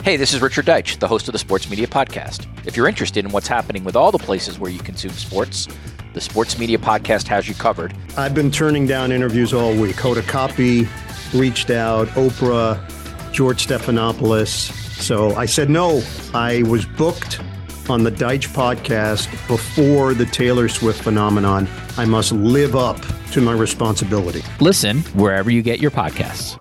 Hey, this is Richard Deitch, the host of the Sports Media Podcast. If you're interested in what's happening with all the places where you consume sports, the Sports Media Podcast has you covered. I've been turning down interviews all week. Hoda Kotb reached out, Oprah, George Stephanopoulos. So I said no. I was booked on the Deitch podcast before the Taylor Swift phenomenon. I must live up to my responsibility. Listen wherever you get your podcasts.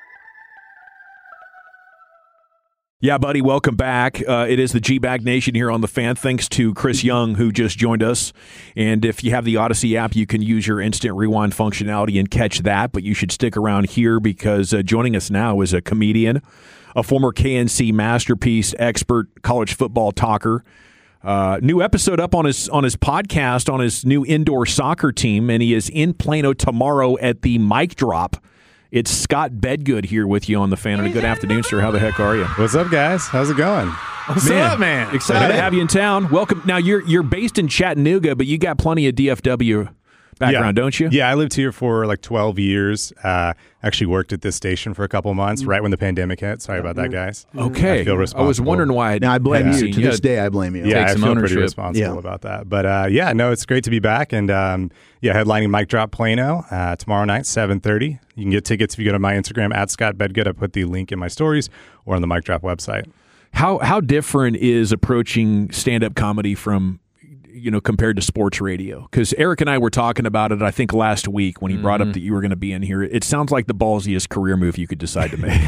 Yeah, buddy, welcome back. It is the G-Bag Nation here on The Fan. Thanks to Chris Young, who just joined us. And if you have the Odyssey app, you can use your instant rewind functionality and catch that. But you should stick around here because joining us now is a comedian, a former KNC masterpiece expert, college football talker. New episode up on his podcast on his new indoor soccer team, and he is in Plano tomorrow at the Mic Drop. It's Scott Bedgood here with you on The Fan. And a good afternoon, sir. How the heck are you? What's up, guys? How's it going? What's up, man? Excited to have you in town. Welcome. Now, you're based in Chattanooga, but you got plenty of DFW background, don't you? Yeah, I lived here for like 12 years. Actually worked at this station for a couple of months right when the pandemic hit. Sorry about that, guys. Okay. I feel responsible. I was wondering why. Now, I blame you. To this day, I blame you. Yeah, I some feel ownership. pretty responsible about that. But it's great to be back. And headlining Mic Drop Plano tomorrow night, 7:30. You can get tickets if you go to my Instagram, @ScottBedgood. I put the link in my stories or on the Mic Drop website. How different is approaching stand-up comedy from, compared to sports radio? Because Eric and I were talking about it, I think, last week when he brought up that you were going to be in here. It sounds like the ballsiest career move you could decide to make.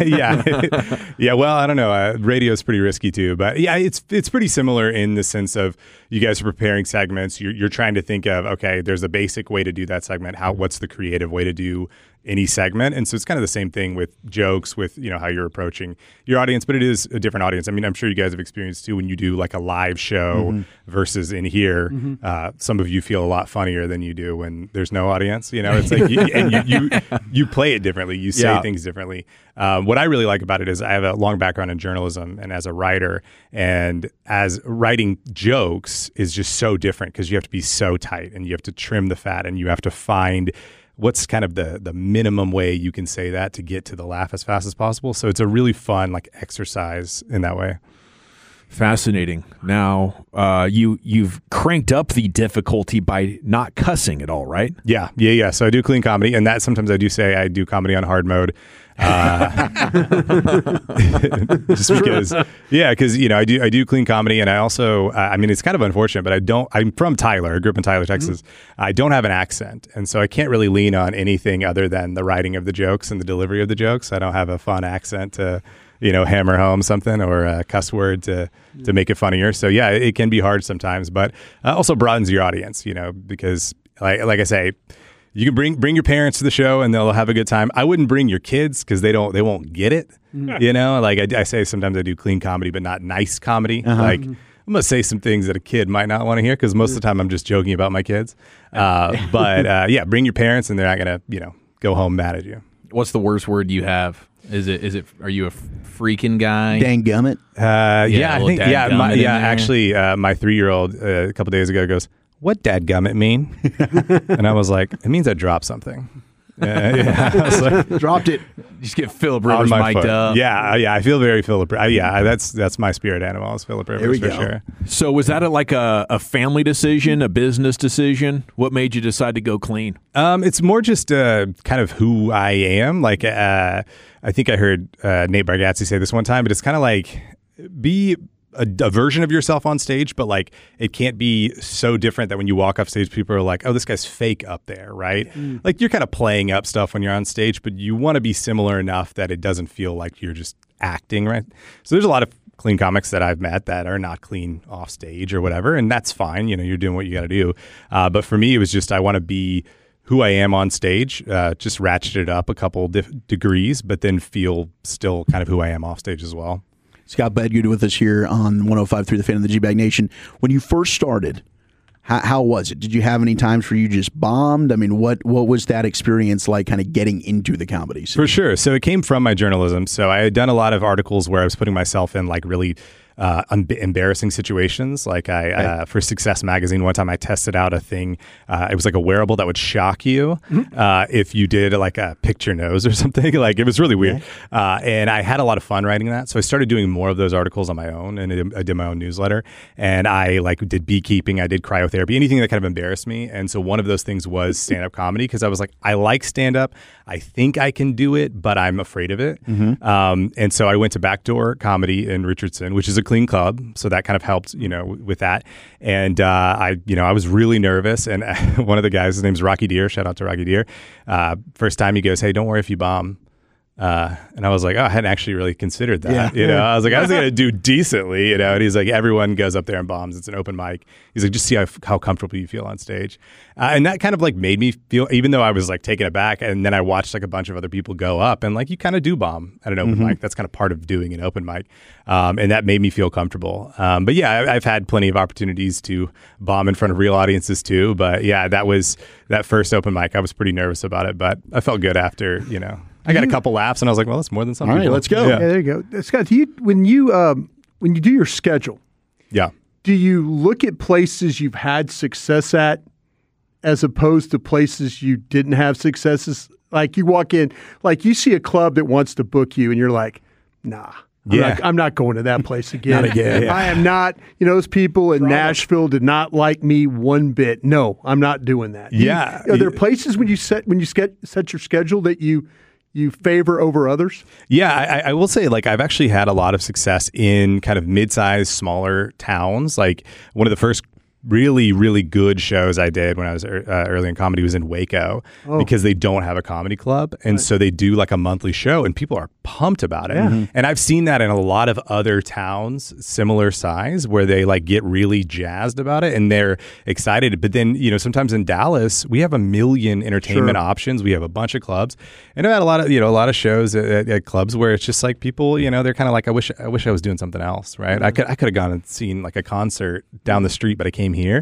Yeah. Well, I don't know. Radio is pretty risky too, but yeah, it's pretty similar in the sense of you guys are preparing segments. You're trying to think of, okay, there's a basic way to do that segment. What's the creative way to do any segment? And so it's kind of the same thing with jokes, with how you're approaching your audience, but it is a different audience. I mean, I'm sure you guys have experienced too when you do like a live show versus in here. Some of you feel a lot funnier than you do when there's no audience. It's like you play it differently. You say things differently. What I really like about it is I have a long background in journalism and as a writer, and as writing jokes is just so different because you have to be so tight and you have to trim the fat and you have to find what's kind of the minimum way you can say that to get to the laugh as fast as possible. So it's a really fun exercise in that way. Fascinating. Now, you've cranked up the difficulty by not cussing at all, right? Yeah. So I do clean comedy, and that sometimes I do say I do comedy on hard mode. Just because, because I do clean comedy, and I also, it's kind of unfortunate, but I'm from Tyler. I grew up in Tyler, Texas. I don't have an accent, and so I can't really lean on anything other than the writing of the jokes and the delivery of the jokes. I don't have a fun accent to, hammer home something or a cuss word to make it funnier. So yeah, it can be hard sometimes, but also broadens your audience, because like I say, you can bring your parents to the show and they'll have a good time. I wouldn't bring your kids because they won't get it. I say sometimes I do clean comedy, but not nice comedy. I'm going to say some things that a kid might not want to hear because most of the time I'm just joking about my kids. Bring your parents and they're not going to, go home mad at you. What's the worst word you have? Are you a freaking guy? Danggummit? I think, actually, my 3-year-old a couple days ago goes, "What dadgummit mean?" And I was like, "It means I dropped something." I was like, dropped it. You just get Philip Rivers mic'd up. Yeah, I feel very Philip. That's my spirit animal is Philip Rivers for sure. So was that a family decision, a business decision? What made you decide to go clean? It's more just kind of who I am. I think I heard Nate Bargatze say this one time, but it's kind of like be a version of yourself on stage, but it can't be so different that when you walk off stage, people are like, "Oh, this guy's fake up there," right? You're kind of playing up stuff when you're on stage, but you want to be similar enough that it doesn't feel like you're just acting, right? So there's a lot of clean comics that I've met that are not clean off stage or whatever, and that's fine. You're doing what you got to do. But for me, it was just I want to be who I am on stage, just ratchet it up a couple degrees, but then feel still kind of who I am off stage as well. Scott Bedgood with us here on 105.3 The Fan of the G-Bag Nation. When you first started, how was it? Did you have any times where you just bombed? I mean, what was that experience like kind of getting into the comedy scene? For sure. So it came from my journalism. So I had done a lot of articles where I was putting myself in really embarrassing situations. Like for Success Magazine, one time I tested out a thing. It was like a wearable that would shock you if you did like a picture nose or something. Like it was really weird. And I had a lot of fun writing that. So I started doing more of those articles on my own, and I did my own newsletter. And I like did beekeeping, I did cryotherapy, anything that kind of embarrassed me. And so one of those things was stand-up comedy, because I was like, I like stand-up. I think I can do it, but I'm afraid of it. And so I went to Backdoor Comedy in Richardson, which is a clean club. So that kind of helped, with that. And I was really nervous. And one of the guys, his name's Rocky Deer. Shout out to Rocky Deer. First time he goes, "Hey, don't worry if you bomb." And I was like, oh, I hadn't actually really considered that. I was like, I was going to do decently, And he's like, everyone goes up there and bombs. It's an open mic. He's like, just see how comfortable you feel on stage. And that kind of like made me feel, even though I was like taken aback, and then I watched like a bunch of other people go up, and like you kind of do bomb at an open mic. That's kind of part of doing an open mic. And that made me feel comfortable. But yeah, I've had plenty of opportunities to bomb in front of real audiences too. But yeah, that first open mic, I was pretty nervous about it, but I felt good after, I got a couple laughs, and I was like, well, that's more than some people. All right, let's go. Yeah, there you go. Scott, when you do your schedule, do you look at places you've had success at as opposed to places you didn't have successes? Like you walk in, like you see a club that wants to book you, and you're like, nah. I'm not going to that place again. Not again. Yeah. I am not. Those people in Nashville did not like me one bit. No, I'm not doing that. Yeah. Are there places when you set your schedule that you favor over others? Yeah, I will say, like, I've actually had a lot of success in kind of mid-sized, smaller towns. Like one of the first really, really good shows I did when I was early in comedy was in Waco, because they don't have a comedy club. And so they do like a monthly show, and people are pumped about it. Yeah. And I've seen that in a lot of other towns similar size, where they like get really jazzed about it and they're excited. But then, sometimes in Dallas, we have a million entertainment options. We have a bunch of clubs, and I've had a lot of shows at clubs where it's just like people, they're kind of like, I wish I was doing something else. Right. I could have gone and seen like a concert down the street, but I came here.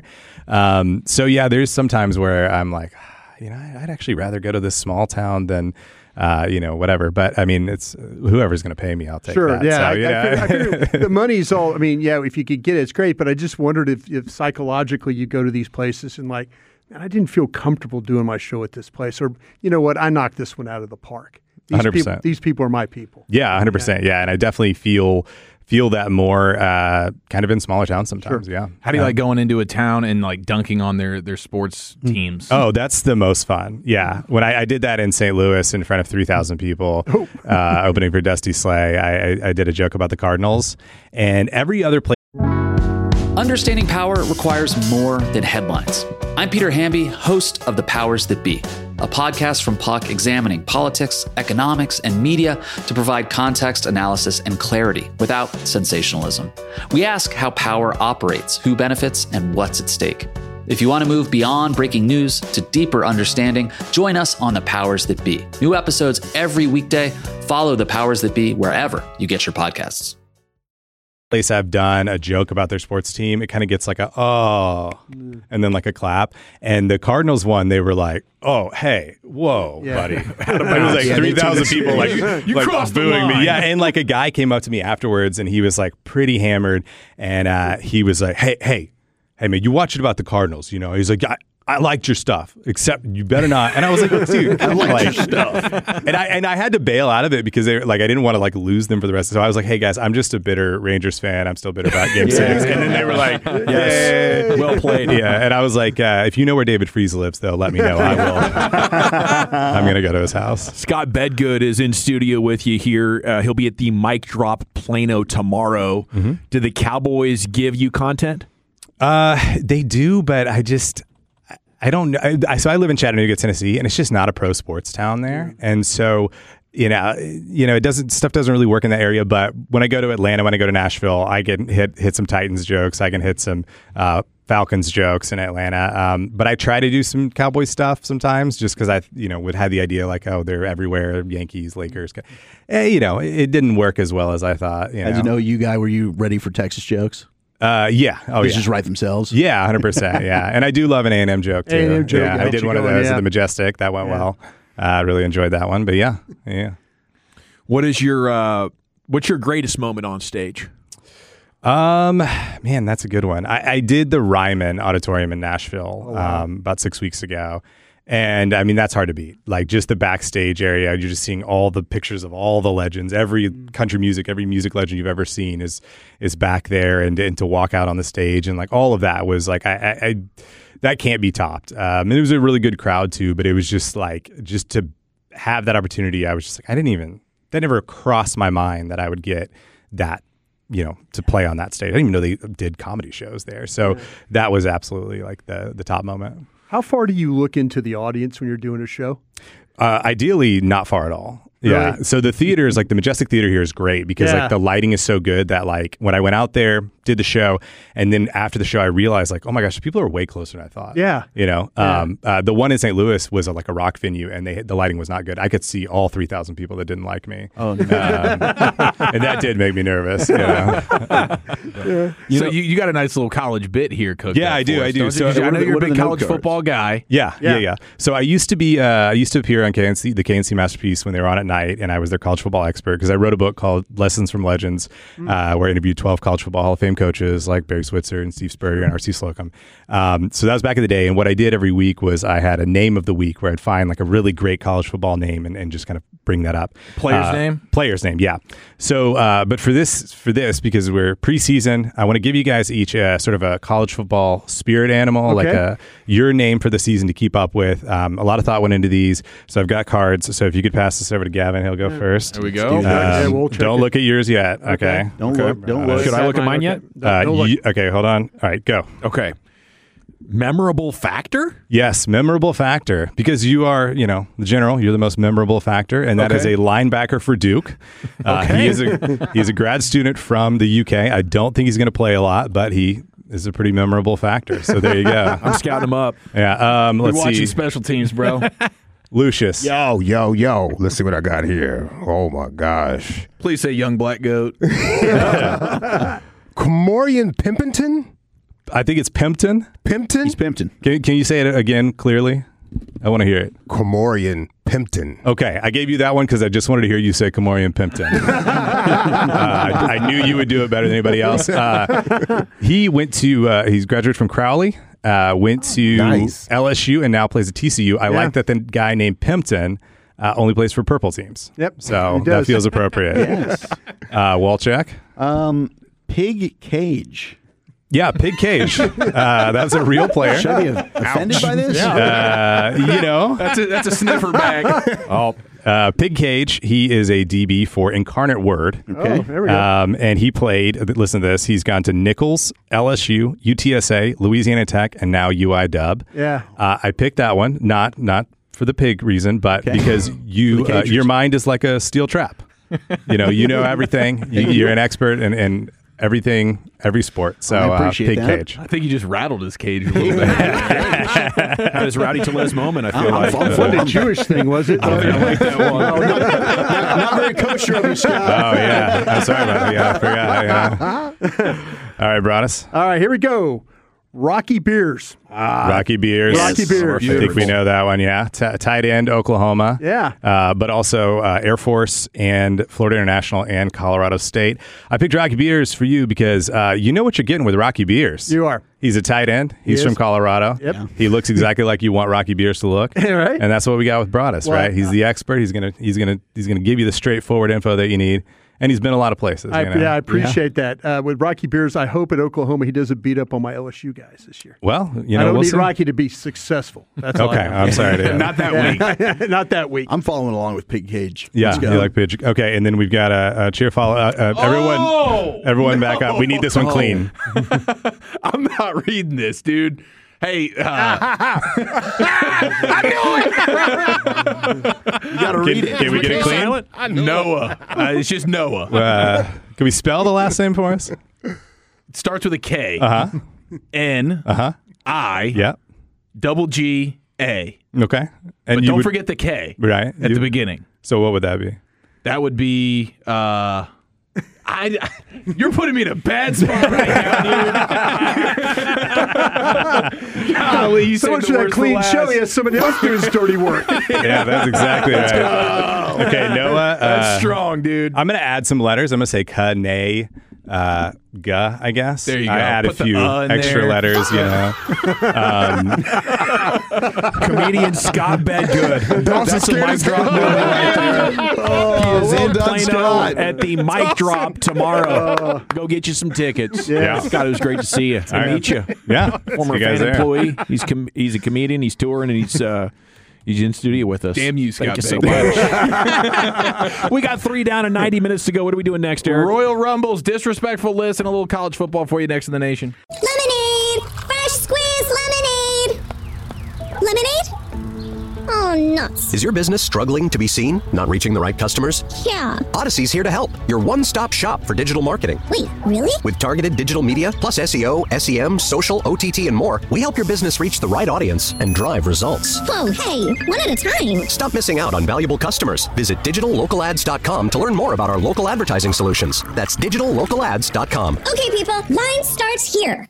So yeah, there's some times where I'm like, I'd actually rather go to this small town than, whatever. But I mean, it's whoever's going to pay me, I'll take that. Yeah. I figure the money's all, if you could get it, it's great. But I just wondered if psychologically you go to these places and like, man, I didn't feel comfortable doing my show at this place, or you know what, I knocked this one out of the park. 100%. These people are my people. Yeah, 100%. Yeah, and I definitely feel that more kind of in smaller towns sometimes. Yeah. How do you like going into a town and like dunking on their sports teams? Oh, that's the most fun. Yeah. When I did that in St. Louis in front of 3,000 people, opening for Dusty Slay, I did a joke about the Cardinals, and every other place. Understanding power requires more than headlines. I'm Peter Hamby, host of The Powers That Be, a podcast from Puck examining politics, economics, and media to provide context, analysis, and clarity without sensationalism. We ask how power operates, who benefits, and what's at stake. If you want to move beyond breaking news to deeper understanding, join us on The Powers That Be. New episodes every weekday. Follow The Powers That Be wherever you get your podcasts. Place I've done a joke about their sports team, it kind of gets like a and then like a clap. And the Cardinals one, they were like, oh, hey, whoa, buddy. It was like 3,000 people like booing me. Yeah, and like a guy came up to me afterwards, and he was like pretty hammered, and he was like, hey man, you watch it about the Cardinals, He's like, I liked your stuff, except you better not. And I was like, dude, I liked your stuff. And I had to bail out of it because I didn't want to like lose them for the rest. So I was like, hey guys, I'm just a bitter Rangers fan. I'm still bitter about Game 6. And then they were like, yes, well played. Yeah. And I was like, if you know where David Freese lives, though, let me know. I will. I'm going to go to his house. Scott Bedgood is in studio with you here. He'll be at the Mic Drop Plano tomorrow. Mm-hmm. Do the Cowboys give you content? They do, but I don't know. So I live in Chattanooga, Tennessee, and it's just not a pro sports town there. And so, stuff doesn't really work in that area. But when I go to Atlanta, when I go to Nashville, I can hit some Titans jokes. I can hit some Falcons jokes in Atlanta. But I try to do some Cowboys stuff sometimes, just because I would have the idea like, oh, they're everywhere, Yankees, Lakers. It didn't work as well as I thought. As you know, were you ready for Texas jokes? Yeah. Oh, they yeah. just write themselves. Yeah, 100%. Yeah, and I do love an A&M joke too. A&M joke. Yeah, I did one of those at the Majestic. That went well. I really enjoyed that one. But yeah. What is your what's your greatest moment on stage? Man, that's a good one. I did the Ryman Auditorium in Nashville about 6 weeks ago. And I mean, that's hard to beat. Like just the backstage area, you're just seeing all the pictures of all the legends. Every country music, every music legend you've ever seen is back there. And to walk out on the stage and like all of that was like, I that can't be topped. And it was a really good crowd too, but it was just like, just to have that opportunity, I was just like, that never crossed my mind that I would get that, to play on that stage. I didn't even know they did comedy shows there. So that was absolutely like the top moment. How far do you look into the audience when you're doing a show? Ideally, not far at all. Yeah. Really? So the theaters, like the Majestic Theater here is great because like the lighting is so good that like when I went out there, did the show, and then after the show, I realized like, oh my gosh, people are way closer than I thought. Yeah. The one in St. Louis was like a rock venue and the lighting was not good. I could see all 3,000 people that didn't like me. Oh, no. And that did make me nervous. You got a nice little college bit here, Coach. Yeah, I do. So I know you're a big college football guy. Yeah. So I used to appear on KNC, the KNC Masterpiece when they were on at night, and I was their college football expert because I wrote a book called Lessons from Legends, where I interviewed 12 college football Hall of Fame coaches like Barry Switzer and Steve Spurrier and R.C. Slocum. So that was back in the day, and what I did every week was I had a name of the week where I'd find like a really great college football name and just kind of bring that up. Player's name, yeah. So, but for this, because we're preseason, I want to give you guys each sort of a college football spirit animal, like your name for the season to keep up with. A lot of thought went into these, so I've got cards. So if you could pass this over to Gavin, he'll go first. There we go. We'll don't look at yours yet. Okay. Don't look. Should I look at mine yet? Okay, hold on. All right, go. Okay. Memorable factor? Yes, memorable factor. Because you are, the general. You're the most memorable factor, and that is a linebacker for Duke. He is a grad student from the UK. I don't think he's going to play a lot, but he is a pretty memorable factor. So there you go. I'm scouting him up. Yeah. Let's see. Watching special teams, bro. Lucius. Yo. Let's see what I got here. Oh, my gosh. Please say young black goat. Comorian Pimpington? I think it's Pimpton. Pimpton? He's Pimpton. Can you say it again clearly? I want to hear it. Comorian Pimpton. Okay, I gave you that one because I just wanted to hear you say Comorian Pimpton. I knew you would do it better than anybody else. He went to, he's graduated from Crowley, went to LSU, and now plays at TCU. I like that the guy named Pimpton only plays for purple teams. Yep. So that feels appropriate. Yes. Walchek? Pig Cage. Yeah, Pig Cage. That's a real player. Should I be offended by this? That's a sniffer bag. Pig Cage, he is a DB for Incarnate Word. Okay. There we go. And he played, listen to this, he's gone to Nichols, LSU, UTSA, Louisiana Tech, and now UI-Dub. Yeah. I picked that one, not for the pig reason, but because your mind is like a steel trap. You know everything. You're an expert in everything, every sport. So I appreciate Pig that. Cage. I think you just rattled his cage a little bit. Had his Rowdy Tellez moment, I feel like. Wasn't a Jewish thing, was it? I like that one. Not very kosher of you, Scott. Oh, yeah. I'm sorry about that. Yeah, I forgot. Yeah. All right, Broadus. All right, here we go. Rocky Beers. Rocky Beers. Rocky Beers. I think we know that one, yeah. Tight end, Oklahoma. Yeah. But also Air Force and Florida International and Colorado State. I picked Rocky Beers for you because you know what you're getting with Rocky Beers. You are. He's a tight end. He's from Colorado. Yep. He looks exactly like you want Rocky Beers to look. Right. And that's what we got with Broadus, right? He's the expert. He's gonna give you the straightforward info that you need. And he's been a lot of places. I appreciate that. With Rocky Beers, I hope at Oklahoma he doesn't beat up on my LSU guys this year. Well, I don't need Rocky to be successful. That's all. Okay, I'm sorry. Not that week. Not that week. I'm following along with Pig Cage. Yeah, you like Pig. Okay, and then we've got a cheer follow. Everyone back up. We need this one clean. I'm not reading this, dude. Hey, I knew it. You got to read it. Can we get it clean? Noah. It's just Noah. Can we spell the last name for us? It starts with a K. N. I. Yeah. Double G A. Okay. And But don't forget the K. Right. At the beginning. So what would that be? That would be. You're putting me in a bad spot right now, dude. Golly, you so much for that clean show. He has somebody else do his dirty work. Yeah, that's exactly right. Okay, Noah. That's strong, dude. I'm going to add some letters. I'm going to say K-N-A. Guh, I guess. There you go. I add Put a the few in extra there. letters, you know. Comedian Scott Bedgood. That's a mic drop moment right there. He is in Plano at the mic drop tomorrow. Go get you some tickets. Yeah. Scott, it was great to see you. To meet you. Yeah. Former See you guys fan there. employee. He's a comedian. He's touring, and he's in studio with us. Damn you, Thank Scott you so Bedgood. much. We got 3 down and 90 minutes to go. What are we doing next, Eric? Royal Rumbles, disrespectful list, and a little college football for you next in the nation. Lemonade! Fresh squeezed lemonade! Lemonade? Oh, nuts. Is your business struggling to be seen? Not reaching the right customers? Yeah. Odyssey's here to help. Your one-stop shop for digital marketing. Wait, really? With targeted digital media, plus SEO, SEM, social, OTT, and more, we help your business reach the right audience and drive results. Whoa, hey, one at a time. Stop missing out on valuable customers. Visit digitallocalads.com to learn more about our local advertising solutions. That's digitallocalads.com. Okay, people, line starts here.